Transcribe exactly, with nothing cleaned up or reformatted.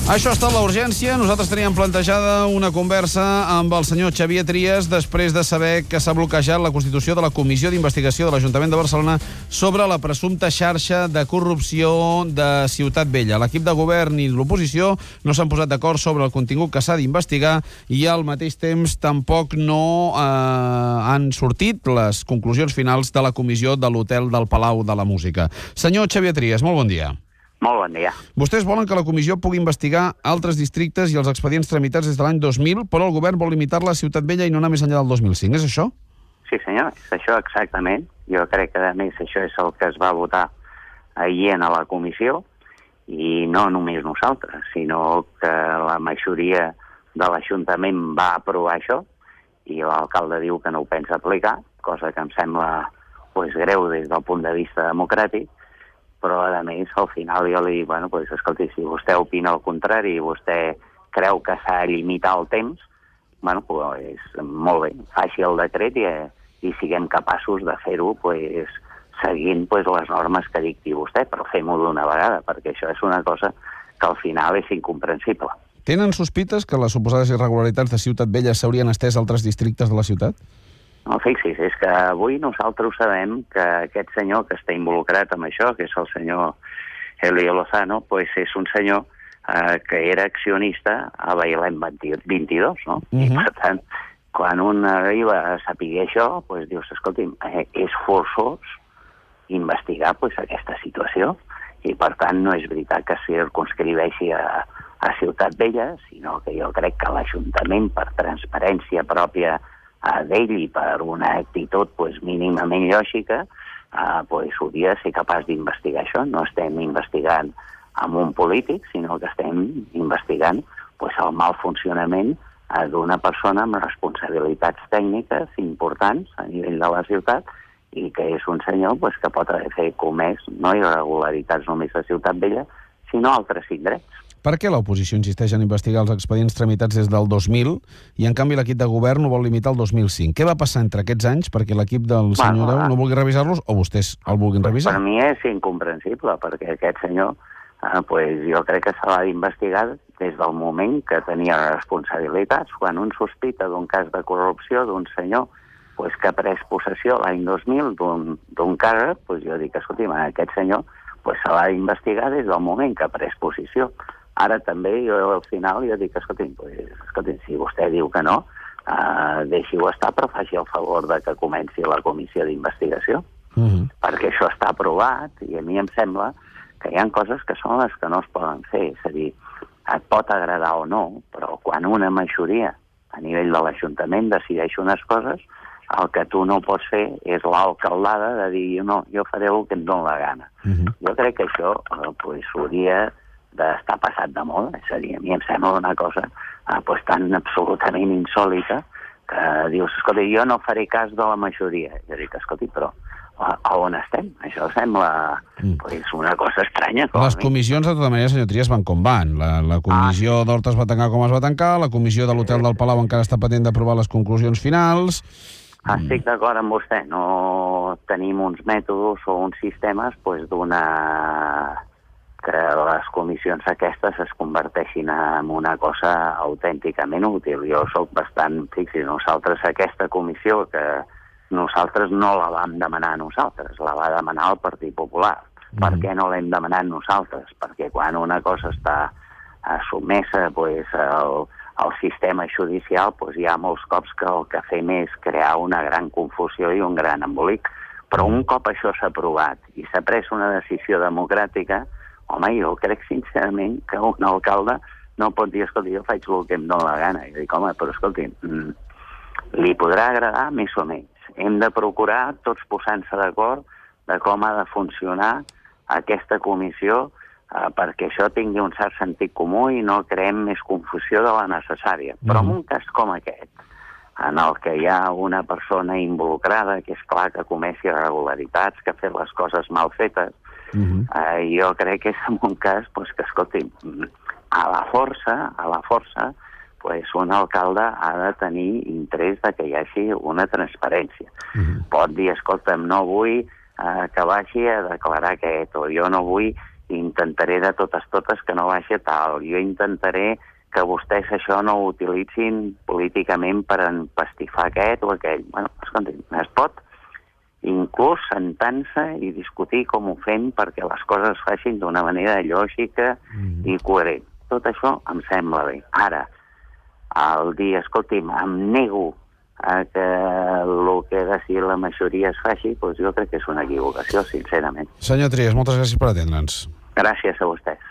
Això ha estat la urgència. Nosaltres teníem plantejada una conversa amb el senyor Xavier Trias després de saber que s'ha bloquejat la constitució de la Comissió d'Investigació de l'Ajuntament de Barcelona sobre la presumpta xarxa de corrupció de Ciutat Vella. L'equip de govern i l'oposició no s'han posat d'acord sobre el contingut que s'ha d'investigar i al mateix temps tampoc no eh, han sortit les conclusions finals de la comissió de l'Hotel del Palau de la Música. Senyor Xavier Trias, molt bon dia. Molt bon dia. Vostès volen que la comissió pugui investigar altres districtes i els expedients tramitats des de l'any dos mil, però el govern vol limitar-la a Ciutat Vella i no anar més enllà del dos mil cinc. És això? Sí, senyor, és això exactament. Jo crec que, a més, això és el que es va votar ahir a la comissió, i no només nosaltres, sinó que la majoria de l'Ajuntament va aprovar això, i l'alcalde diu que no ho pensa aplicar, cosa que em sembla pues, greu des del punt de vista democràtic, però, a més, al final jo li dic, bueno, pues, escolti, si vostè opina el contrari i vostè creu que s'ha de limitar el temps, bueno, pues, molt bé, faci el decret i, i siguem capaços de fer-ho pues, seguint pues, les normes que dicti vostè, però fem-ho d'una vegada, perquè això és una cosa que al final és incomprensible. Tenen sospites que les suposades irregularitats de Ciutat Vella s'haurien estès a altres districtes de la ciutat? No, fixis, és que avui nosaltres sabem que aquest senyor que està involucrat amb això, que és el senyor Elio Lozano, pues és un senyor eh, que era accionista a Bailén vint-i-dos, no? Uh-huh. I per tant, quan un arriba a saber això, pues dius, escolti'm, eh, és forçós investigar pues, aquesta situació, i per tant no és veritat que es circunscriveixi a, a Ciutat Vella, sinó que jo crec que l'Ajuntament, per transparència pròpia d'ell i per una actitud pues, mínimament lògica, eh, pues, hauria de ser capaç d'investigar això. No estem investigant amb un polític, sinó que estem investigant pues, el mal funcionament eh, d'una persona amb responsabilitats tècniques importants a nivell de la ciutat i que és un senyor pues, que pot haver fet comès no irregularitats només a Ciutat Vella, sinó a altres indrets. Per què l'oposició insisteix en investigar els expedients tramitats des del dos mil i, en canvi, l'equip de govern ho vol limitar al dos mil cinc? Què va passar entre aquests anys perquè l'equip del senyor Deu no vulgui revisar-los o vostès el vulguin revisar? Per mi és incomprensible, perquè aquest senyor eh, pues, jo crec que se l'ha d'investigar des del moment que tenia responsabilitats. Quan un sospita d'un cas de corrupció d'un senyor pues, que ha pres possessió l'any dos mil d'un càrrec, pues, jo dic, escolti'm, aquest senyor pues, se l'ha d'investigar des del moment que ha pres possessió. Ara també, jo al final, jo dic, escolti'm, pues, escolti'm si vostè diu que no, eh, deixi-ho estar, però faci el favor de que comenci la comissió d'investigació, uh-huh. perquè això està aprovat, i a mi em sembla que hi ha coses que són les que no es poden fer. És a dir, et pot agradar o no, però quan una majoria a nivell de l'Ajuntament decideix unes coses, el que tu no pots fer és l'alcaldada de dir, no, jo faré el que em dóna la gana. Uh-huh. Jo crec que això eh, pues, hauria d'estar passat de moda, és a dir, a mi em sembla una cosa eh, pues, tan absolutament insòlita que dius, escolta, jo no faré cas de la majoria. Jo dic, escolta, però a, a on estem? Això sembla mm. pues, una cosa estranya. Les comissions, de tota manera, senyor Trias, van com van. La, la comissió ah. d'Horta es va tancar com es va tancar, la comissió de l'Hotel del Palau encara està pendent d'aprovar les conclusions finals. Estic d'acord amb vostè, no tenim uns mètodes o uns sistemes pues, d'una... que les comissions aquestes es converteixin en una cosa autènticament útil. Jo soc bastant... Fixi, nosaltres aquesta comissió, que nosaltres no la vam demanar nosaltres, la va demanar el Partit Popular. Mm. Per què no l'hem demanat nosaltres? Perquè quan una cosa està sotmesa pues, al, al sistema judicial, pues, hi ha molts cops que el que fem és crear una gran confusió i un gran embolic. Però un cop això s'ha aprovat i s'ha pres una decisió democràtica, home, jo crec sincerament que un alcalde no pot dir, escolta, jo faig el que em dóna la gana. I dic, home, però escolti, li podrà agradar més o menys. Hem de procurar tots posant-se d'acord de com ha de funcionar aquesta comissió eh, perquè això tingui un cert sentit comú i no creem més confusió de la necessària. Però en un cas com aquest, en el que hi ha una persona involucrada, que és clar que cometi irregularitats, que ha fet les coses mal fetes, Uh-huh. Uh, jo crec que és en un cas pues, que, escolti, a la força, a la força, pues, un alcalde ha de tenir interès de que hi hagi una transparència. Uh-huh. Pot dir, escolta'm, no vull uh, que vagi a declarar aquest, o jo no vull intentaré de totes totes que no vagi a tal. Jo intentaré que vostès això no ho utilitzin políticament per empastifar aquest o aquell. Bueno, escolti, es pot inclús sentant-se i discutir com ho fem perquè les coses es facin d'una manera lògica mm. i coherent. Tot això em sembla bé. Ara, el dia, escolti'm, em nego a que el que ha de ser la majoria es faci, doncs jo crec que és una equivocació, sincerament. Senyor Trias, moltes gràcies per atendre'ns. Gràcies a vostès.